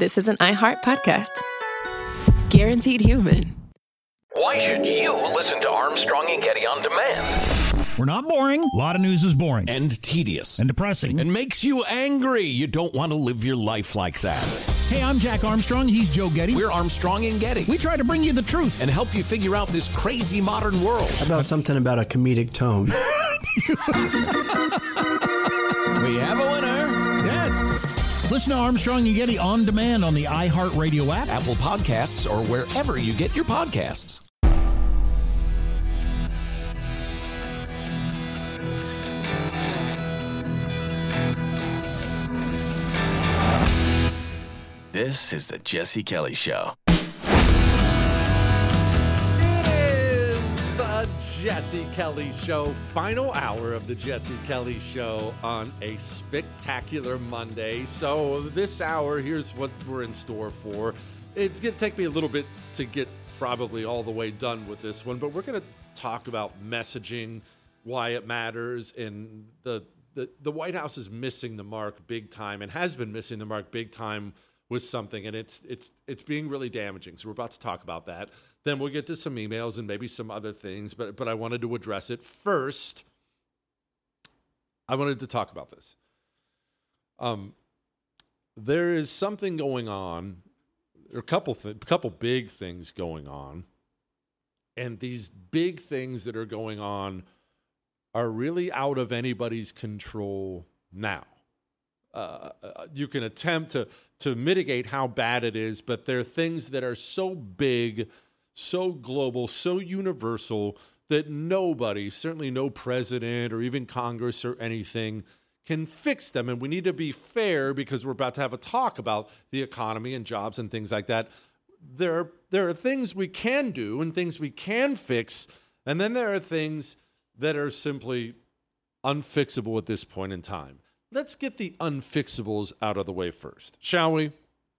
this is an iHeart podcast. Guaranteed human. Why should you listen to Armstrong and Getty on demand? We're not boring. A lot of news is boring. And tedious. And depressing. And makes you angry. You don't want to live your life like that. Hey, I'm Jack Armstrong. He's Joe Getty. We're Armstrong and Getty. We try to bring you the truth. And help you figure out this crazy modern world. How about something about a comedic tone? We have a winner. Yes. Listen to Armstrong and Getty on demand on the iHeartRadio app, Apple Podcasts, or wherever you get your podcasts. This is the Jesse Kelly Show. It is the Jesse Kelly Show, final hour of the Jesse Kelly Show on a spectacular Monday. So this hour, here's what we're in store for. It's going to take me a little bit to get probably all the way done with this one, but we're going to talk about messaging, why it matters, and the White House is missing the mark big time and has been missing the mark big time with something, and it's being really damaging. So we're about to talk about that. Then we'll get to some emails and maybe some other things, but I wanted to address it first. I wanted to talk about this. There is something going on, or a couple big things going on, and these big things that are going on are really out of anybody's control now. You can attempt to mitigate how bad it is, but there are things that are so big, so global, so universal that nobody, certainly no president or even Congress or anything, can fix them. And we need to be fair because we're about to have a talk about the economy and jobs and things like that. There are things we can do and things we can fix, and then there are things that are simply unfixable at this point in time. Let's get the unfixables out of the way first, shall we?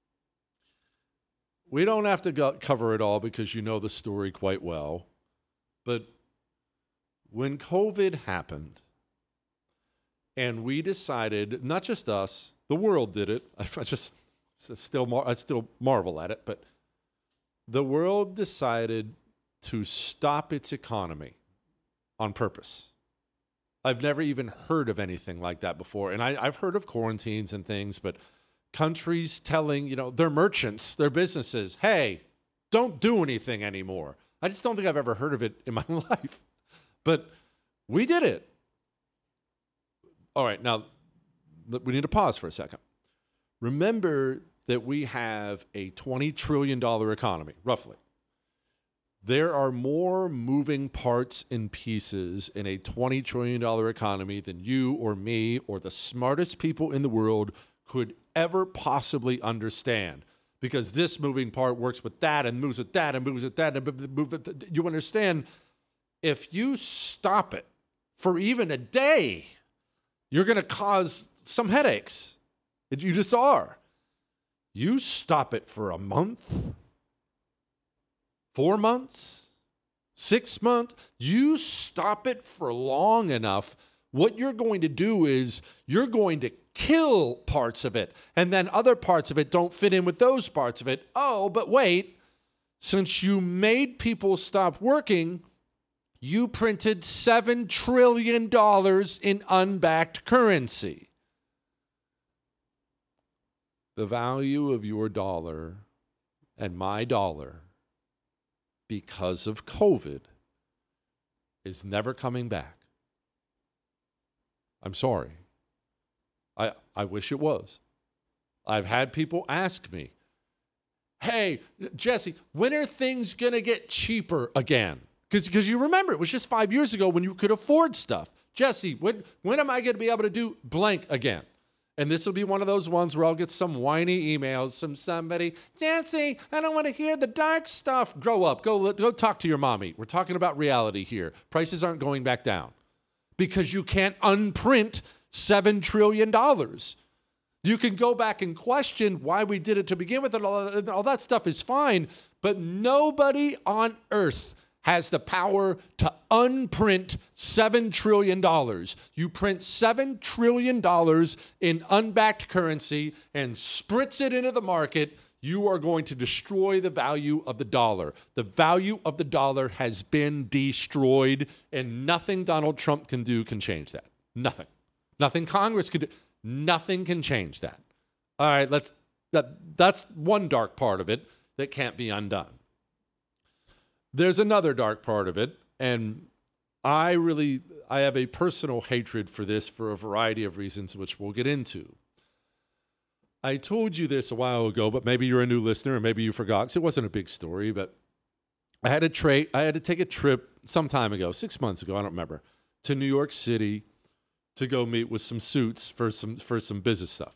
We don't have to cover it all because you know the story quite well. But when COVID happened and we decided, not just us, the world did it. I still marvel at it, but the world decided to stop its economy on purpose. I've never even heard of anything like that before. And I've heard of quarantines and things, but countries telling, their merchants, their businesses, hey, don't do anything anymore. I just don't think I've ever heard of it in my life. But we did it. All right, now we need to pause for a second. Remember that we have a $20 trillion economy, roughly. There are more moving parts and pieces in a $20 trillion economy than you or me or the smartest people in the world could ever possibly understand. Because this moving part works with that and moves with that and moves with that. And you understand, if you stop it for even a day, you're going to cause some headaches. You just are. You stop it for a month, 4 months, 6 months, you stop it for long enough, what you're going to do is you're going to kill parts of it, and then other parts of it don't fit in with those parts of it. Oh, but wait, since you made people stop working, you printed $7 trillion in unbacked currency. The value of your dollar and my dollar, because of COVID, is never coming back. I'm sorry. I wish it was. I've had people ask me, hey, Jesse, when are things going to get cheaper again? Because you remember, it was just 5 years ago when you could afford stuff. Jesse, when am I going to be able to do blank again? And this will be one of those ones where I'll get some whiny emails from somebody. Jesse, I don't want to hear the dark stuff. Grow up. Go talk to your mommy. We're talking about reality here. Prices aren't going back down because you can't unprint $7 trillion. You can go back and question why we did it to begin with, and all that stuff is fine, but nobody on earth has the power to unprint $7 trillion. You print $7 trillion in unbacked currency and spritz it into the market, you are going to destroy the value of the dollar. The value of the dollar has been destroyed, and nothing Donald Trump can do can change that. Nothing. Nothing Congress could do. Nothing can change that. All right, that's one dark part of it that can't be undone. There's another dark part of it, and I have a personal hatred for this for a variety of reasons, which we'll get into. I told you this a while ago, but maybe you're a new listener, or maybe you forgot, because it wasn't a big story, but I had to take a trip some time ago, 6 months ago, I don't remember, to New York City to go meet with some suits for some business stuff.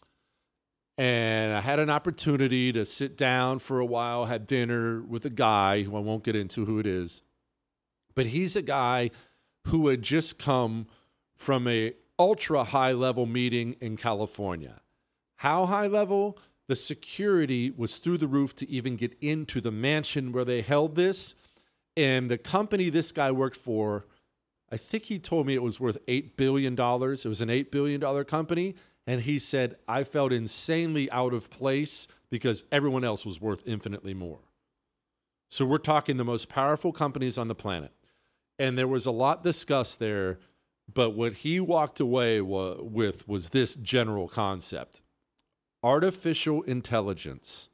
And I had an opportunity to sit down for a while, had dinner with a guy who I won't get into who it is. But he's a guy who had just come from a ultra high level meeting in California. How high level? The security was through the roof to even get into the mansion where they held this. And the company this guy worked for, I think he told me it was worth $8 billion. It was an $8 billion company. And he said, I felt insanely out of place because everyone else was worth infinitely more. So we're talking the most powerful companies on the planet. And there was a lot discussed there, but what he walked away with was this general concept. Artificial intelligence,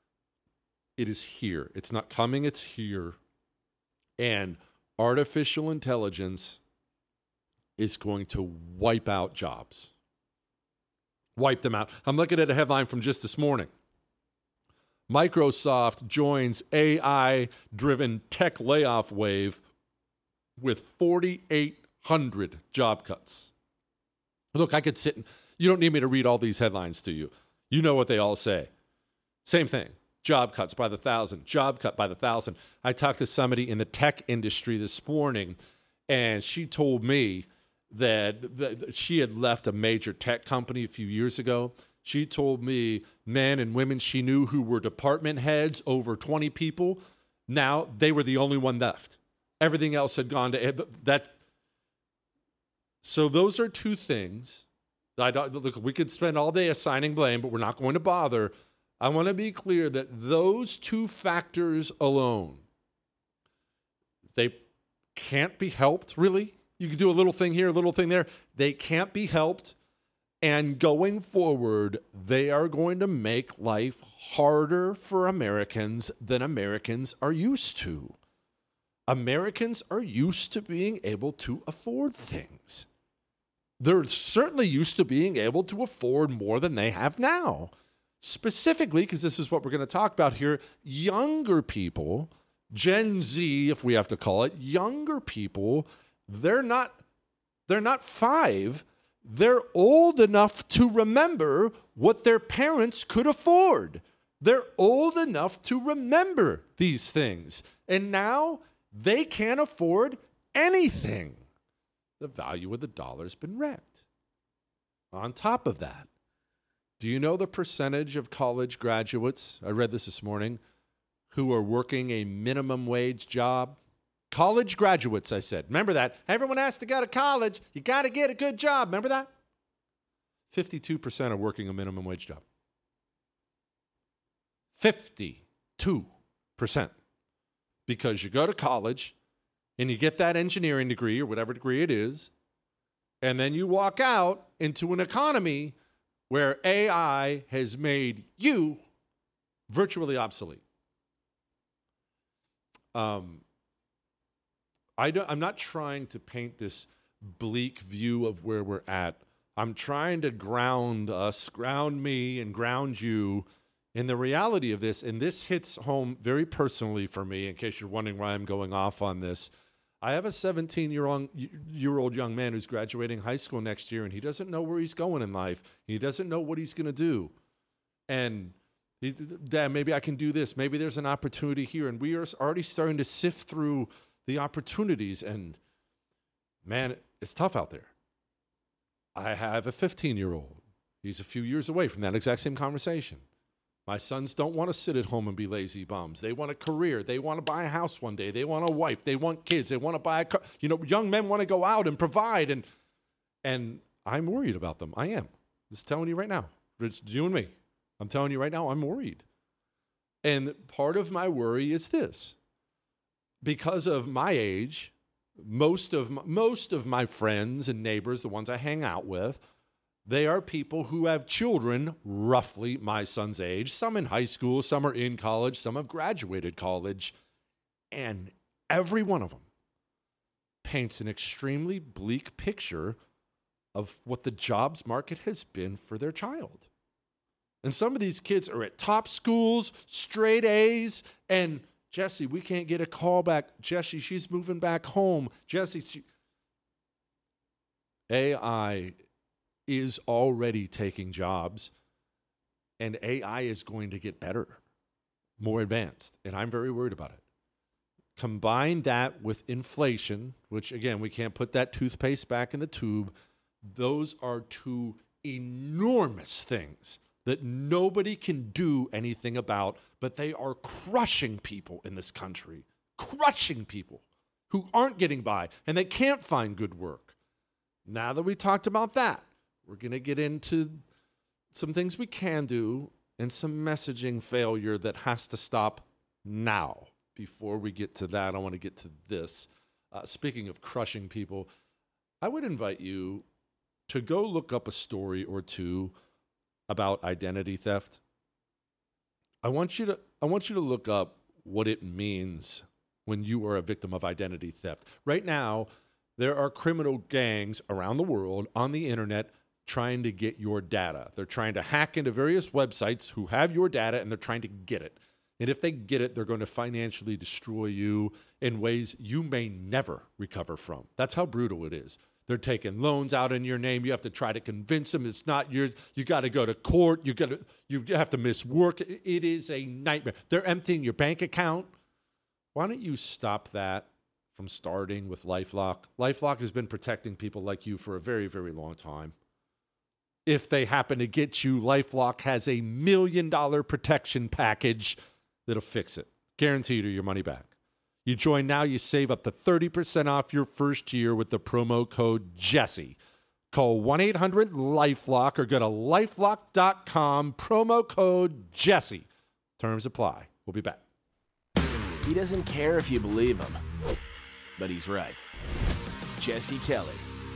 it is here. It's not coming, it's here. And artificial intelligence is going to wipe out jobs. Wipe them out. I'm looking at a headline from just this morning. Microsoft joins AI-driven tech layoff wave with 4,800 job cuts. Look, I could sit and you don't need me to read all these headlines to you. You know what they all say. Same thing. Job cuts by the thousand. Job cut by the thousand. I talked to somebody in the tech industry this morning, and she told me that she had left a major tech company a few years ago. She told me men and women she knew who were department heads, over 20 people. Now they were the only one left. Everything else had gone to that. So those are two things. Look, we could spend all day assigning blame, but we're not going to bother. I want to be clear that those two factors alone, they can't be helped, really. You can do a little thing here, a little thing there. They can't be helped. And going forward, they are going to make life harder for Americans than Americans are used to. Americans are used to being able to afford things. They're certainly used to being able to afford more than they have now. Specifically, because this is what we're going to talk about here, younger people, Gen Z, if we have to call it, younger people, they're not 5. They're old enough to remember what their parents could afford. They're old enough to remember these things. And now they can't afford anything. The value of the dollar's been wrecked. On top of that, do you know the percentage of college graduates, I read this morning, who are working a minimum wage job? College graduates, I said. Remember that. Everyone has to go to college. You got to get a good job. Remember that? 52% are working a minimum wage job. 52%. Because you go to college and you get that engineering degree or whatever degree it is, and then you walk out into an economy where AI has made you virtually obsolete. I'm not trying to paint this bleak view of where we're at. I'm trying to ground us, ground me, and ground you in the reality of this. And this hits home very personally for me, in case you're wondering why I'm going off on this. I have a 17-year-old young man who's graduating high school next year, and he doesn't know where he's going in life. He doesn't know what he's going to do. And Dad, maybe I can do this. Maybe there's an opportunity here. And we are already starting to sift through the opportunities, and man, it's tough out there. I have a 15-year-old. He's a few years away from that exact same conversation. My sons don't want to sit at home and be lazy bums. They want a career. They want to buy a house one day. They want a wife. They want kids. They want to buy a car. Young men want to go out and provide. And I'm worried about them. I am. Just telling you right now. It's you and me. I'm telling you right now, I'm worried. And part of my worry is this. Because of my age, most of my friends and neighbors, the ones I hang out with, they are people who have children roughly my son's age, some in high school, some are in college, some have graduated college, and every one of them paints an extremely bleak picture of what the jobs market has been for their child. And some of these kids are at top schools, straight A's, and Jesse, we can't get a call back. Jesse, she's moving back home. Jesse, AI is already taking jobs, and AI is going to get better, more advanced, and I'm very worried about it. Combine that with inflation, which, again, we can't put that toothpaste back in the tube. Those are two enormous things that nobody can do anything about, but they are crushing people in this country, crushing people who aren't getting by, and they can't find good work. Now that we talked about that, we're going to get into some things we can do and some messaging failure that has to stop now. Before we get to that, I want to get to this. Speaking of crushing people, I would invite you to go look up a story or two about identity theft. I want you to look up what it means when you are a victim of identity theft. Right now, there are criminal gangs around the world on the internet trying to get your data. They're trying to hack into various websites who have your data, and they're trying to get it. And if they get it, they're going to financially destroy you in ways you may never recover from. That's how brutal it is. They're taking loans out in your name. You have to try to convince them it's not yours. You got to go to court. You have to miss work. It is a nightmare. They're emptying your bank account. Why don't you stop that from starting with LifeLock? LifeLock has been protecting people like you for a very, very long time. If they happen to get you, LifeLock has a $1 million protection package that'll fix it. Guaranteed your money back. You join now, you save up to 30% off your first year with the promo code Jesse. Call 1-800-LifeLock or go to lifelock.com, promo code Jesse. Terms apply. We'll be back. He doesn't care if you believe him, but he's right. Jesse Kelly.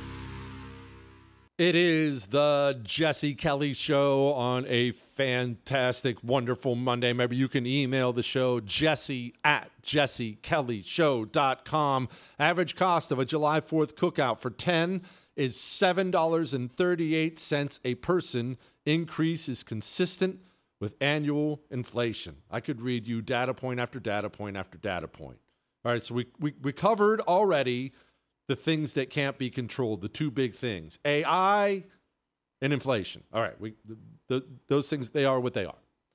It is the Jesse Kelly Show on a fantastic, wonderful Monday. Remember, you can email the show, jesse@jessekellyshow.com. Average cost of a July 4th cookout for 10 is $7.38 a person. Increase is consistent with annual inflation. I could read you data point after data point after data point. All right, so we covered already the things that can't be controlled, the two big things, AI and inflation. All right, those things, they are what they are.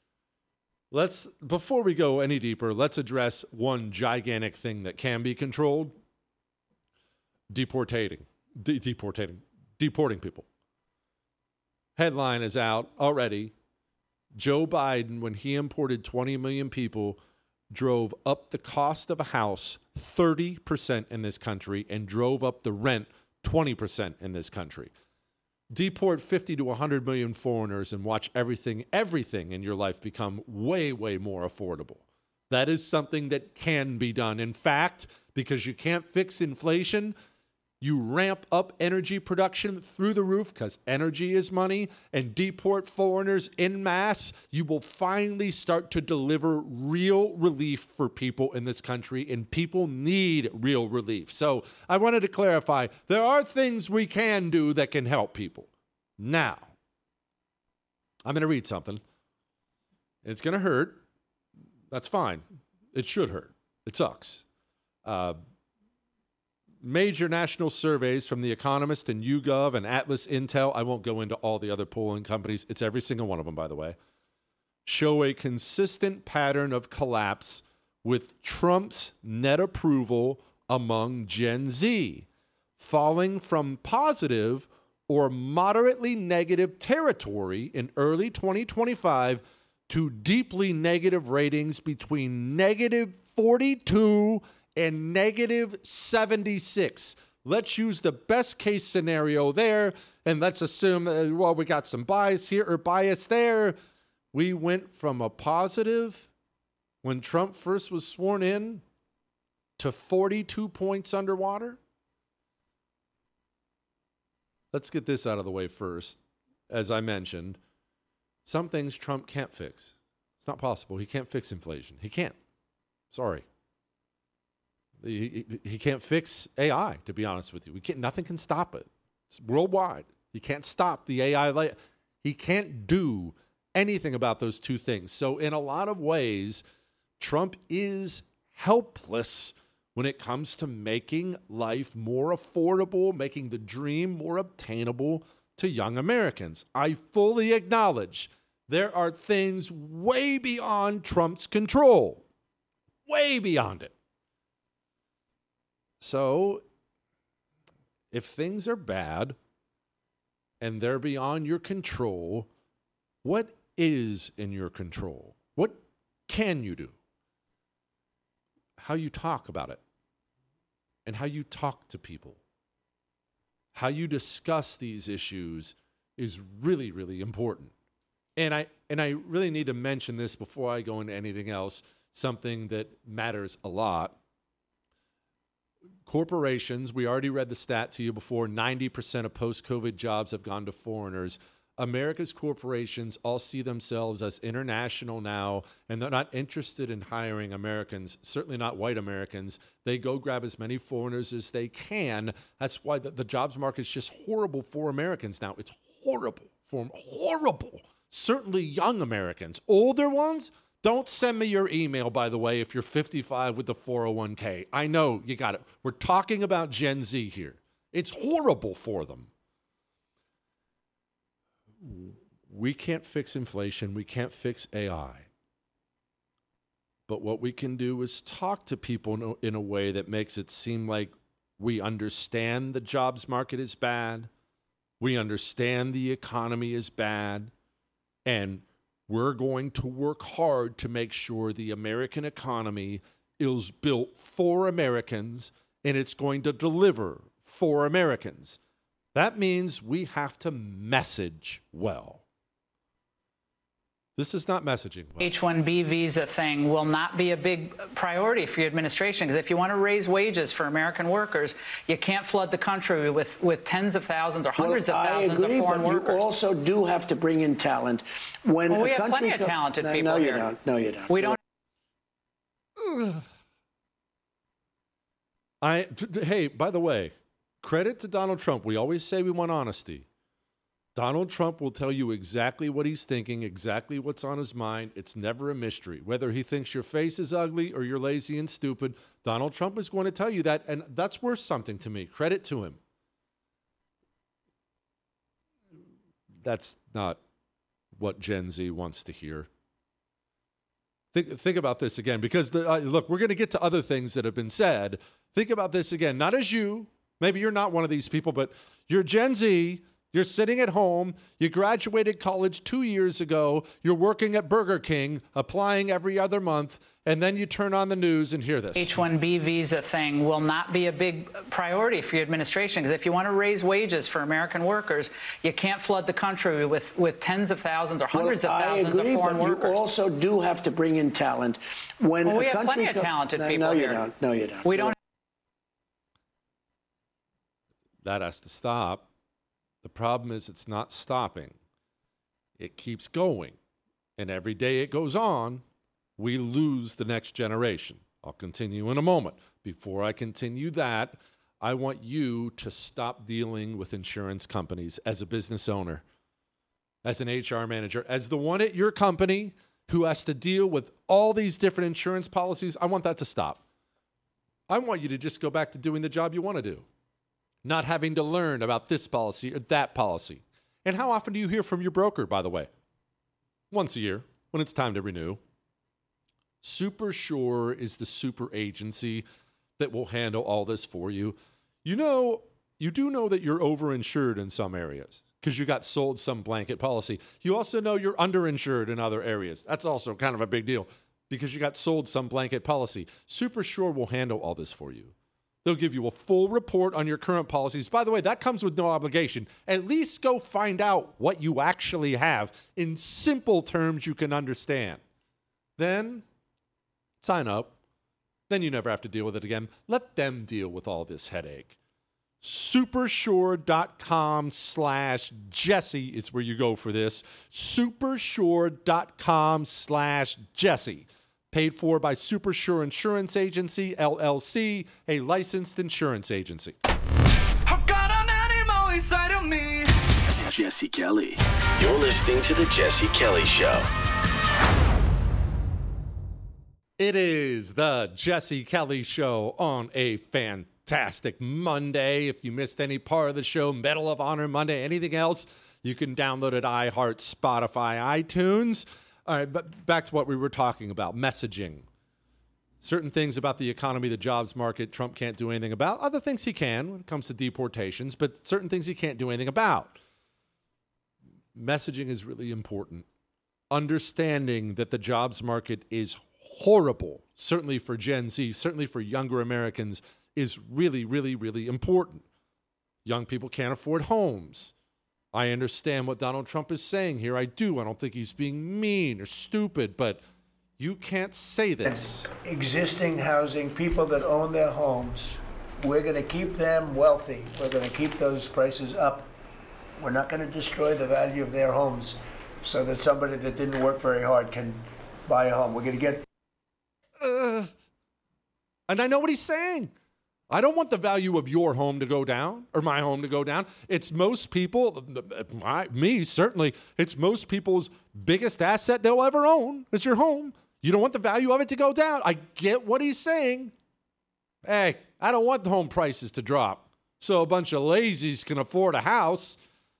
Before we go any deeper, let's address one gigantic thing that can be controlled: deporting people. Headline is out already. Joe Biden, when he imported 20 million people, drove up the cost of a house 30% in this country and drove up the rent 20% in this country. Deport 50 to 100 million foreigners and watch everything in your life become way, way more affordable. That is something that can be done. In fact, because you can't fix inflation, you ramp up energy production through the roof because energy is money, and deport foreigners en masse. You will finally start to deliver real relief for people in this country, and people need real relief. So I wanted to clarify, there are things we can do that can help people. Now, I'm going to read something. It's going to hurt. That's fine. It should hurt. It sucks. Major national surveys from The Economist and YouGov and Atlas Intel, I won't go into all the other polling companies, it's every single one of them, by the way, show a consistent pattern of collapse with Trump's net approval among Gen Z, falling from positive or moderately negative territory in early 2025 to deeply negative ratings between negative 42 and negative 76. Let's use the best case scenario there, and let's assume that, well, we got some bias here or bias there. We went from a positive when Trump first was sworn in to 42 points underwater. Let's get this out of the way first. As I mentioned, some things Trump can't fix. It's not possible. He can't fix inflation. He can't. Sorry. He can't fix AI, to be honest with you. Nothing can stop it. It's worldwide. He can't stop the AI. He can't do anything about those two things. So in a lot of ways, Trump is helpless when it comes to making life more affordable, making the dream more obtainable to young Americans. I fully acknowledge there are things way beyond Trump's control, way beyond it. So if things are bad and they're beyond your control, what is in your control? What can you do? How you talk about it and how you talk to people. How you discuss these issues is really, really important. And I really need to mention this before I go into anything else, something that matters a lot. Corporations, we already read the stat to you before, 90% of post-COVID jobs have gone to foreigners. America's corporations all see themselves as international now, and they're not interested in hiring Americans, certainly not white Americans. They go grab as many foreigners as they can. That's why the jobs market is just horrible for Americans now. It's horrible for them, horrible. Certainly young Americans. Older ones, don't send me your email, by the way, if you're 55 with the 401k. I know, you got it. We're talking about Gen Z here. It's horrible for them. We can't fix inflation. We can't fix AI. But what we can do is talk to people in a way that makes it seem like we understand the jobs market is bad. We understand the economy is bad. And we're going to work hard to make sure the American economy is built for Americans and it's going to deliver for Americans. That means we have to message well. This is not messaging well. H-1B visa thing will not be a big priority for your administration, because if you want to raise wages for American workers, you can't flood the country with tens of thousands or hundreds of thousands of foreign workers. You also do have to bring in talent. When we have plenty of talented people here. No, you don't. We don't. Hey, by the way, credit to Donald Trump. We always say we want honesty. Donald Trump will tell you exactly what he's thinking, exactly what's on his mind. It's never a mystery. Whether he thinks your face is ugly or you're lazy and stupid, Donald Trump is going to tell you that, and that's worth something to me. Credit to him. That's not what Gen Z wants to hear. Think about this again, because look, we're going to get to other things that have been said. Think about this again, not as you. Maybe you're not one of these people, but you're Gen Z. You're sitting at home. You graduated college 2 years ago. You're working at Burger King, applying every other month, and then you turn on the news and hear this. H-1B visa thing will not be a big priority for your administration, because if you want to raise wages for American workers, you can't flood the country with tens of thousands or hundreds of thousands of foreign workers. You also do have to bring in talent. When we have plenty of talented people here. No, you don't. We don't. That has to stop. The problem is it's not stopping. It keeps going. And every day it goes on, we lose the next generation. I'll continue in a moment. Before I continue that, I want you to stop dealing with insurance companies as a business owner, as an HR manager, as the one at your company who has to deal with all these different insurance policies. I want that to stop. I want you to just go back to doing the job you want to do. Not having to learn about this policy or that policy. And how often do you hear from your broker, by the way? Once a year, when it's time to renew. SuperSure is the super agency that will handle all this for you. You do know that you're overinsured in some areas. because you got sold some blanket policy. You also know you're underinsured in other areas. That's also kind of a big deal because you got sold some blanket policy. SuperSure will handle all this for you. They'll give you a full report on your current policies. By the way, that comes with no obligation. At least go find out what you actually have in simple terms you can understand. Then sign up. Then you never have to deal with it again. Let them deal with all this headache. Supersure.com/Jesse is where you go for this. Supersure.com/Jesse. Paid for by Supersure Insurance Agency, LLC, a licensed insurance agency. I've got an animal inside of me. Jesse Kelly. You're listening to The Jesse Kelly Show. It is The Jesse Kelly Show on a fantastic Monday. If you missed any part of the show, Medal of Honor Monday, anything else, you can download it at iHeart, Spotify, iTunes. All right, but back to what we were talking about, messaging. Certain things about the economy, the jobs market, Trump can't do anything about. Other things he can when it comes to deportations, but certain things he can't do anything about. Messaging is really important. Understanding that the jobs market is horrible, certainly for Gen Z, certainly for younger Americans, is really, really, really important. Young people can't afford homes. I understand what Donald Trump is saying here. I do. I don't think he's being mean or stupid, but you can't say this. Existing housing, people that own their homes, we're going to keep them wealthy. We're going to keep those prices up. We're not going to destroy the value of their homes so that somebody that didn't work very hard can buy a home. We're going to get... And I know what he's saying. I don't want the value of your home to go down or my home to go down. It's most people, me certainly, it's most people's biggest asset they'll ever own is your home. You don't want the value of it to go down. I get what he's saying. Hey, I don't want the home prices to drop so a bunch of lazies can afford a house.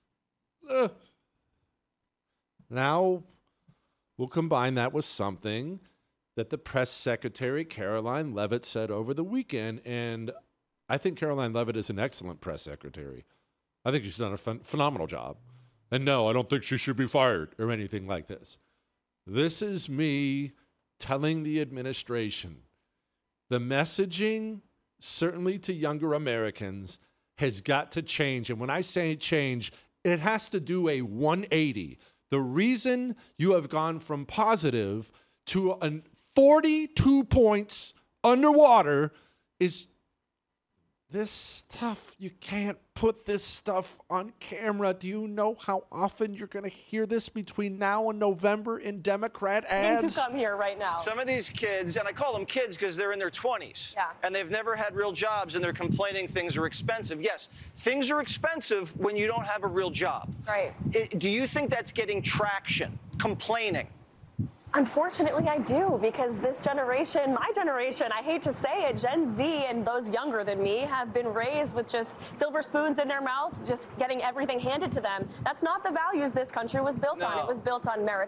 Now, we'll combine that with something that the press secretary, Caroline Leavitt, said over the weekend. And I think Caroline Leavitt is an excellent press secretary. I think she's done a phenomenal job. And no, I don't think she should be fired or anything like this. This is me telling the administration the messaging, certainly to younger Americans, has got to change. And when I say change, it has to do a 180. The reason you have gone from positive to a 42 points underwater is this stuff. You can't put this stuff on camera. Do you know how often you're going to hear this between now and November in Democrat ads? Need to come here right now. Some of these kids, and I call them kids because they're in their 20s, and they've never had real jobs, and they're complaining things are expensive. Yes, things are expensive when you don't have a real job. That's right. Do you think that's getting traction, complaining? Unfortunately, I do, because this generation, my generation, I hate to say it, Gen Z and those younger than me have been raised with just silver spoons in their mouth, just getting everything handed to them. That's not the values this country was built on. It was built on merit.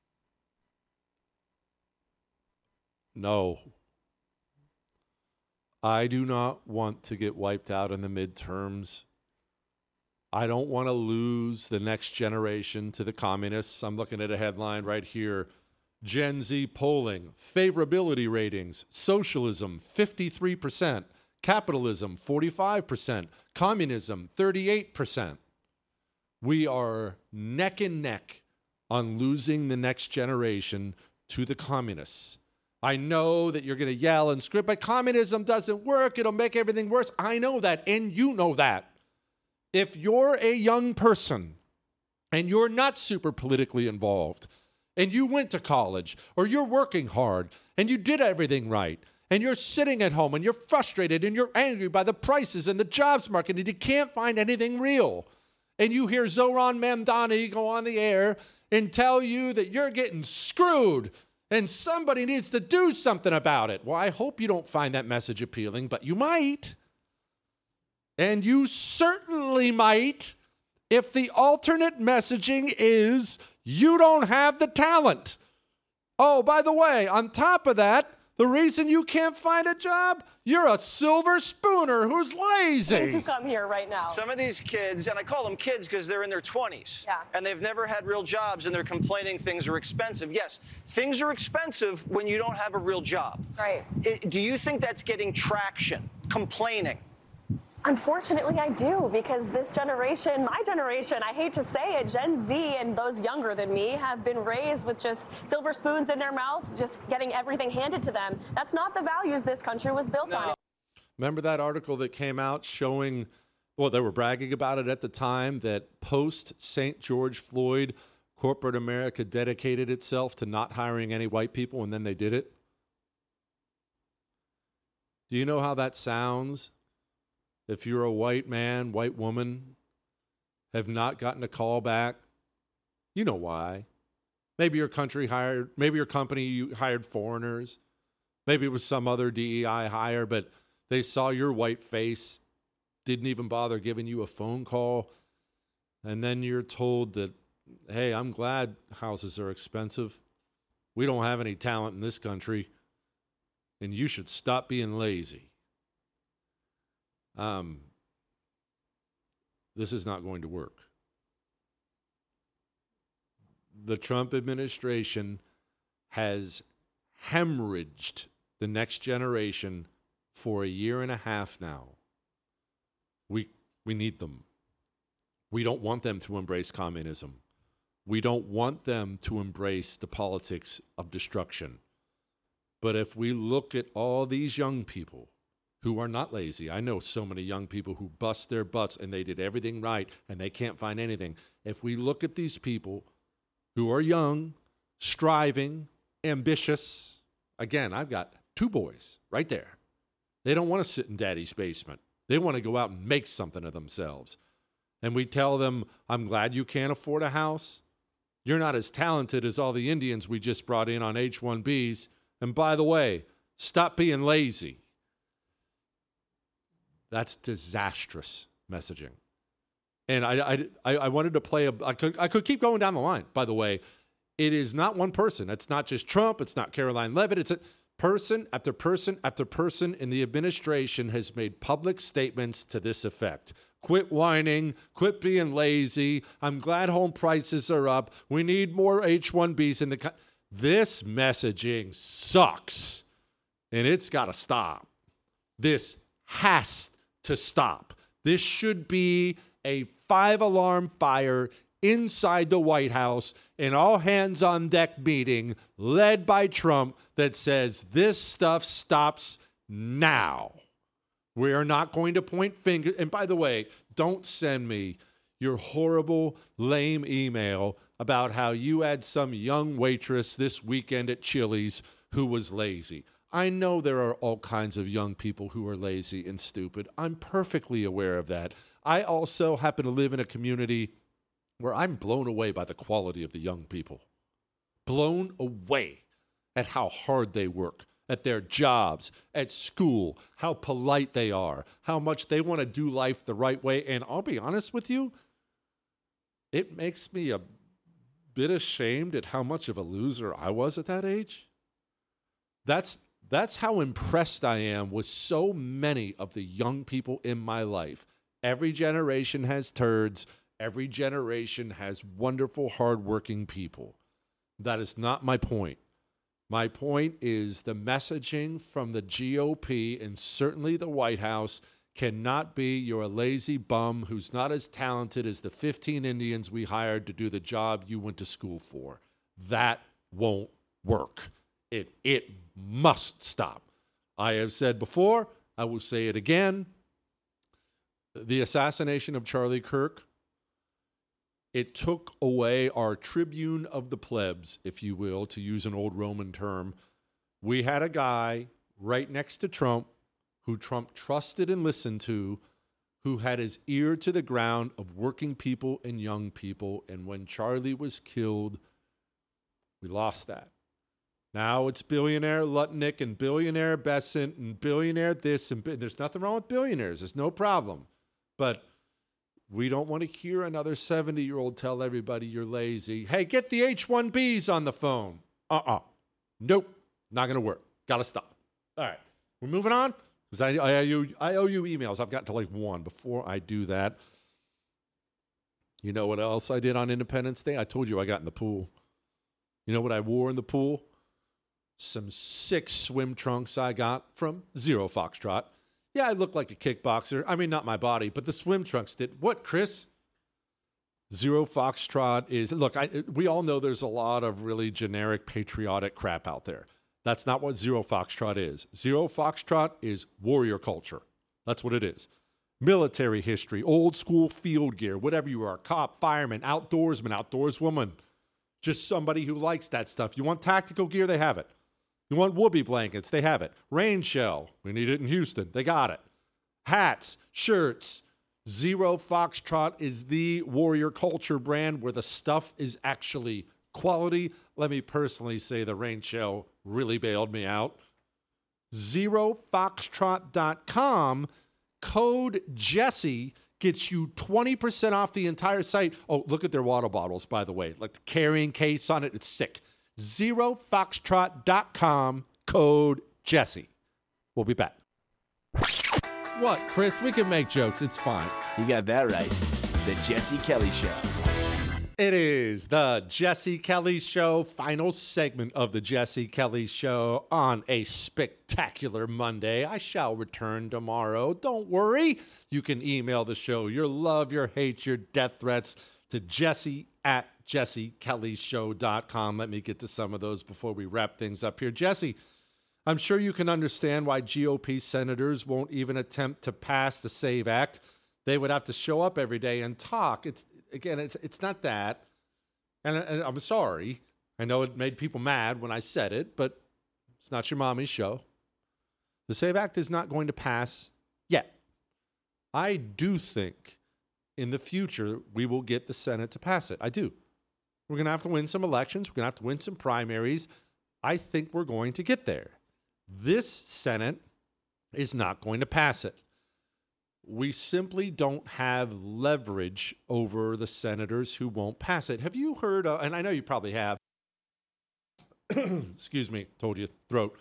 No. I do not want to get wiped out in the midterms. I don't want to lose the next generation to the communists. I'm looking at a headline right here. Gen Z polling, favorability ratings, socialism, 53%, capitalism, 45%, communism, 38%. We are neck and neck on losing the next generation to the communists. I know that you're going to yell and scream, but communism doesn't work. It'll make everything worse. I know that, and you know that. If you're a young person and you're not super politically involved, and you went to college, or you're working hard, and you did everything right, and you're sitting at home, and you're frustrated, and you're angry by the prices and the jobs market, and you can't find anything real, and you hear Zohran Mamdani go on the air and tell you that you're getting screwed, and somebody needs to do something about it. Well, I hope you don't find that message appealing, but you might. And you certainly might if the alternate messaging is you don't have the talent. Oh, by the way, on top of that, The reason you can't find a job? You're a silver spooner who's lazy. To come here right now. Some of these kids, and I call them kids because they're in their 20s, and they've never had real jobs, and they're complaining things are expensive. Yes, things are expensive when you don't have a real job. That's right. Do you think that's getting traction, complaining? Unfortunately, I do, because this generation, my generation, I hate to say it, Gen Z and those younger than me have been raised with just silver spoons in their mouth, just getting everything handed to them. That's not the values this country was built on. Remember that article that came out showing, well, they were bragging about it at the time, that post St. George Floyd, corporate America dedicated itself to not hiring any white people, and then they did it? Do you know how that sounds? If you're a white man, white woman, have not gotten a call back, you know why. Maybe your company hired foreigners. Maybe it was some other DEI hire, but they saw your white face, didn't even bother giving you a phone call. And then you're told that, hey, I'm glad houses are expensive. We don't have any talent in this country, and you should stop being lazy. This is not going to work. The Trump administration has hemorrhaged the next generation for a year and a half now. We need them. We don't want them to embrace communism. We don't want them to embrace the politics of destruction. But if we look at all these young people who are not lazy. I know so many young people who bust their butts and they did everything right and they can't find anything. If we look at these people who are young, striving, ambitious, again, I've got 2 boys right there. They don't want to sit in daddy's basement. They want to go out and make something of themselves. And we tell them, I'm glad you can't afford a house. You're not as talented as all the Indians we just brought in on H-1Bs. And by the way, stop being lazy. That's disastrous messaging. And I wanted to play I could keep going down the line, by the way. It is not one person. It's not just Trump. It's not Caroline Leavitt. It's a person after person after person in the administration has made public statements to this effect. Quit whining. Quit being lazy. I'm glad home prices are up. We need more H-1Bs in the This messaging sucks. And it's got to stop. This has to stop. This should be a 5-alarm fire inside the White House, an all-hands-on-deck meeting led by Trump that says this stuff stops now. We are not going to point fingers. And by the way, don't send me your horrible, lame email about how you had some young waitress this weekend at Chili's who was lazy. I know there are all kinds of young people who are lazy and stupid. I'm perfectly aware of that. I also happen to live in a community where I'm blown away by the quality of the young people. Blown away at how hard they work, at their jobs, at school, how polite they are, how much they want to do life the right way. And I'll be honest with you, it makes me a bit ashamed at how much of a loser I was at that age. That's how impressed I am with so many of the young people in my life. Every generation has turds. Every generation has wonderful, hardworking people. That is not my point. My point is the messaging from the GOP and certainly the White House cannot be you're a lazy bum who's not as talented as the 15 Indians we hired to do the job you went to school for. That won't work. It must stop. I have said before, I will say it again. The assassination of Charlie Kirk, it took away our tribune of the plebs, if you will, to use an old Roman term. We had a guy right next to Trump who Trump trusted and listened to, who had his ear to the ground of working people and young people. And when Charlie was killed, we lost that. Now it's billionaire Lutnick and billionaire Bessent and billionaire this. And there's nothing wrong with billionaires. There's no problem. But we don't want to hear another 70-year-old tell everybody you're lazy. Hey, get the H-1Bs on the phone. Nope, not going to work. Got to stop. All right. We're moving on because I owe you emails. I've got to like one. Before I do that, you know what else I did on Independence Day? I told you I got in the pool. You know what I wore in the pool? Some sick swim trunks I got from Zero Foxtrot. Yeah, I look like a kickboxer. I mean, not my body, but the swim trunks did. What, Chris? Zero Foxtrot is, look, we all know there's a lot of really generic patriotic crap out there. That's not what Zero Foxtrot is. Zero Foxtrot is warrior culture. That's what it is. Military history, old school field gear, whatever you are, cop, fireman, outdoorsman, outdoorswoman, just somebody who likes that stuff. You want tactical gear? They have it. You want whoopee blankets? They have it. Rain shell. We need it in Houston. They got it. Hats, shirts. Zero Foxtrot is the warrior culture brand where the stuff is actually quality. Let me personally say the rain shell really bailed me out. ZeroFoxtrot.com. Code Jesse gets you 20% off the entire site. Oh, look at their water bottles, by the way. Like the carrying case on it. It's sick. ZeroFoxtrot.com. Code Jesse. We'll be back. What, Chris? We can make jokes. It's fine. You got that right. The Jesse Kelly Show. It is the Jesse Kelly Show, final segment of the Jesse Kelly Show on a spectacular Monday. I shall return tomorrow. Don't worry. You can email the show your love, your hate, your death threats to jesse@jessekellyshow.com. Let me get to some of those before we wrap things up here. Jesse, I'm sure you can understand why GOP senators won't even attempt to pass the SAVE Act. They would have to show up every day and talk. It's not that. And I'm sorry. I know it made people mad when I said it, but it's not your mommy's show. The SAVE Act is not going to pass yet. I do think in the future we will get the Senate to pass it. I do. We're going to have to win some elections. We're going to have to win some primaries. I think we're going to get there. This Senate is not going to pass it. We simply don't have leverage over the senators who won't pass it. Have you heard, and I know you probably have, excuse me, told you, throat.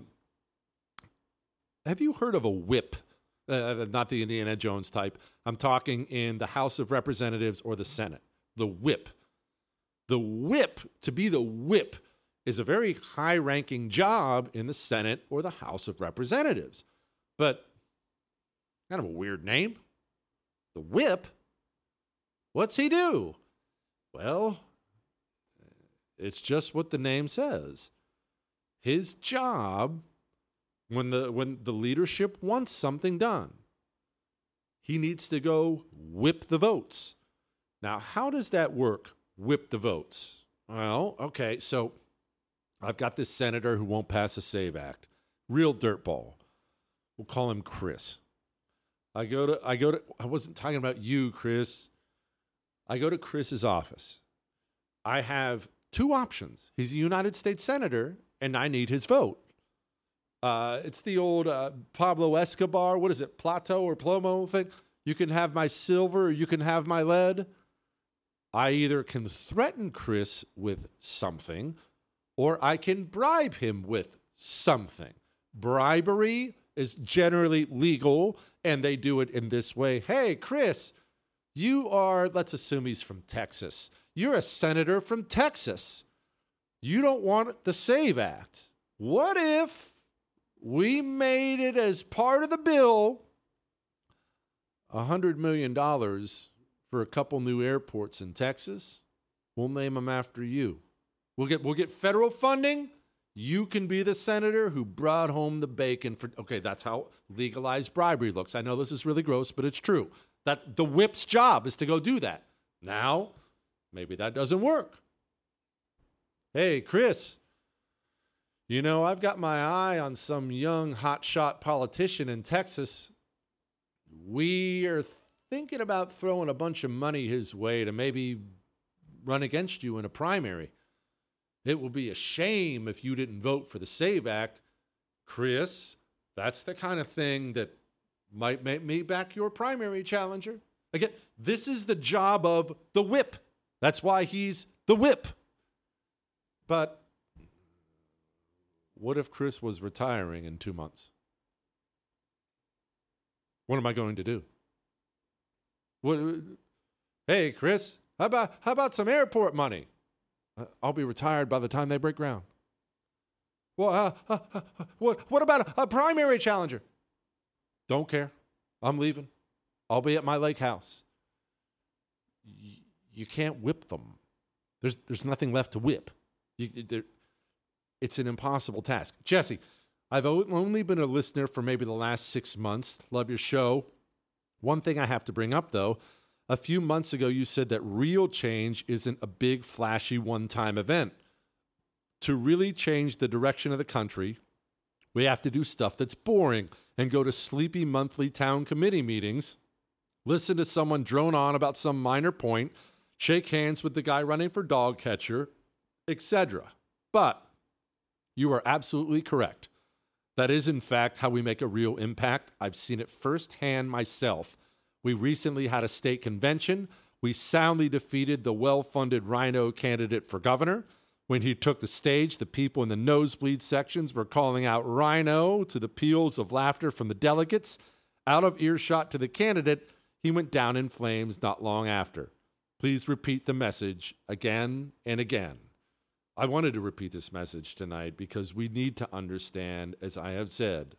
Have you heard of a whip? Not the Indiana Jones type. I'm talking in the House of Representatives or the Senate. The whip. The whip, to be the whip, is a very high-ranking job in the Senate or the House of Representatives. But kind of a weird name. The whip? What's he do? Well, it's just what the name says. His job, when the leadership wants something done, he needs to go whip the votes. Now, how does that work, whip the votes? Well, okay, so I've got this senator who won't pass the SAVE Act. Real dirtball. We'll call him Chris. I wasn't talking about you, Chris. I go to Chris's office. I have two options. He's a United States Senator, and I need his vote. It's the old Pablo Escobar, what is it, Plato or Plomo thing? You can have my silver or you can have my lead. I either can threaten Chris with something or I can bribe him with something. Bribery is generally legal, and they do it in this way. Hey, Chris, you are, let's assume he's from Texas. You're a senator from Texas. You don't want the SAVE Act. What if we made it as part of the bill $100 million for a couple new airports in Texas? We'll name them after you. We'll get federal funding. You can be the senator who brought home the bacon for. Okay, that's how legalized bribery looks. I know this is really gross, but it's true. That the whip's job is to go do that. Now, maybe that doesn't work. Hey, Chris, you know, I've got my eye on some young hotshot politician in Texas. We are thinking about throwing a bunch of money his way to maybe run against you in a primary. It will be a shame if you didn't vote for the SAVE Act. Chris, that's the kind of thing that might make me back your primary challenger. Again, this is the job of the whip. That's why he's the whip. But what if Chris was retiring in 2 months? What am I going to do? Hey, Chris, how about some airport money? I'll be retired by the time they break ground. Well, what about a primary challenger? Don't care. I'm leaving. I'll be at my lake house. You can't whip them. There's nothing left to whip. It's an impossible task. Jesse, I've only been a listener for maybe the last 6 months. Love your show. One thing I have to bring up, though, a few months ago you said that real change isn't a big, flashy, one-time event. To really change the direction of the country, we have to do stuff that's boring and go to sleepy monthly town committee meetings, listen to someone drone on about some minor point, shake hands with the guy running for dog catcher, etc. But you are absolutely correct. That is, in fact, how we make a real impact. I've seen it firsthand myself. We recently had a state convention. We soundly defeated the well-funded Rhino candidate for governor. When he took the stage, the people in the nosebleed sections were calling out Rhino to the peals of laughter from the delegates. Out of earshot to the candidate, he went down in flames not long after. Please repeat the message again and again. I wanted to repeat this message tonight because we need to understand, as I have said,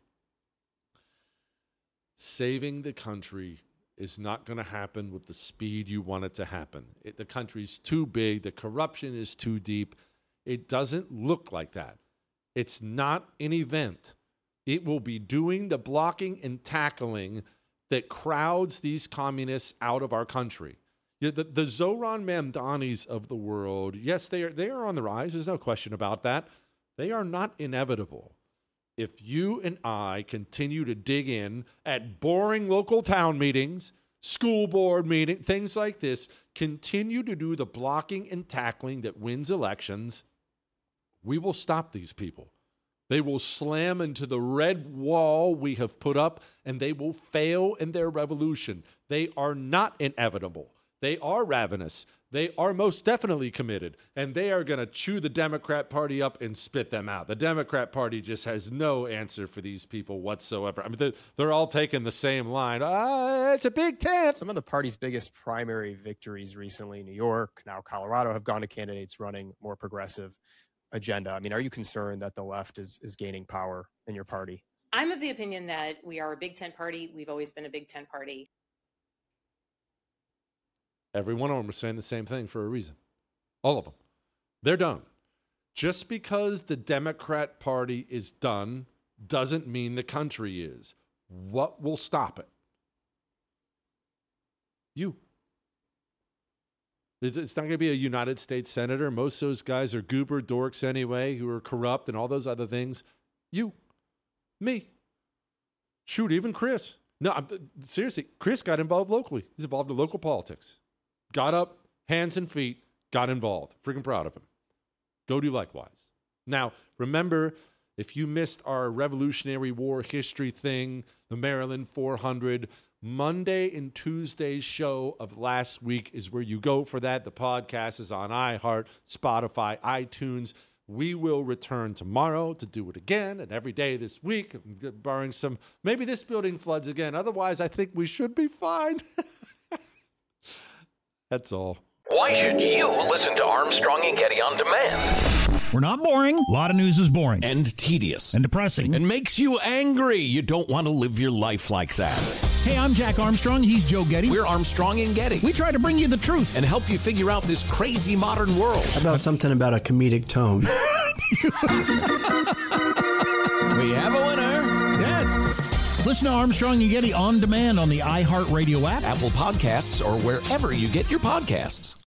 saving the country is not going to happen with the speed you want it to happen. The country's too big. The corruption is too deep. It doesn't look like that. It's not an event. It will be doing the blocking and tackling that crowds these communists out of our country. The Zoran Mamdanis of the world, yes, they are on the rise. There's no question about that. They are not inevitable. If you and I continue to dig in at boring local town meetings, school board meetings, things like this, continue to do the blocking and tackling that wins elections, we will stop these people. They will slam into the red wall we have put up, and they will fail in their revolution. They are not inevitable. They are ravenous. They are most definitely committed, and they are going to chew the Democrat Party up and spit them out. The Democrat Party just has no answer for these people whatsoever. I mean, they're all taking the same line. It's a big tent. Some of the party's biggest primary victories recently, New York, now Colorado, have gone to candidates running more progressive agenda. I mean, are you concerned that the left is gaining power in your party? I'm of the opinion that we are a big tent party. We've always been a big tent party. Every one of them are saying the same thing for a reason. All of them. They're done. Just because the Democrat Party is done doesn't mean the country is. What will stop it? You. It's not going to be a United States senator. Most of those guys are goober dorks anyway, who are corrupt and all those other things. You. Me. Shoot, even Chris. No, seriously, Chris got involved locally. He's involved in local politics. Got up, hands and feet, got involved. Freaking proud of him. Go do likewise. Now, remember, if you missed our Revolutionary War history thing, the Maryland 400, Monday and Tuesday's show of last week is where you go for that. The podcast is on iHeart, Spotify, iTunes. We will return tomorrow to do it again and every day this week, barring some, maybe this building floods again. Otherwise, I think we should be fine. That's all. Why should you listen to Armstrong and Getty on demand? We're not boring. A lot of news is boring. And tedious. And depressing. And makes you angry. You don't want to live your life like that. Hey, I'm Jack Armstrong. He's Joe Getty. We're Armstrong and Getty. We try to bring you the truth. And help you figure out this crazy modern world. How about something about a comedic tone? We have a winner. Yes. Listen to Armstrong and Getty on demand on the iHeartRadio app, Apple Podcasts, or wherever you get your podcasts.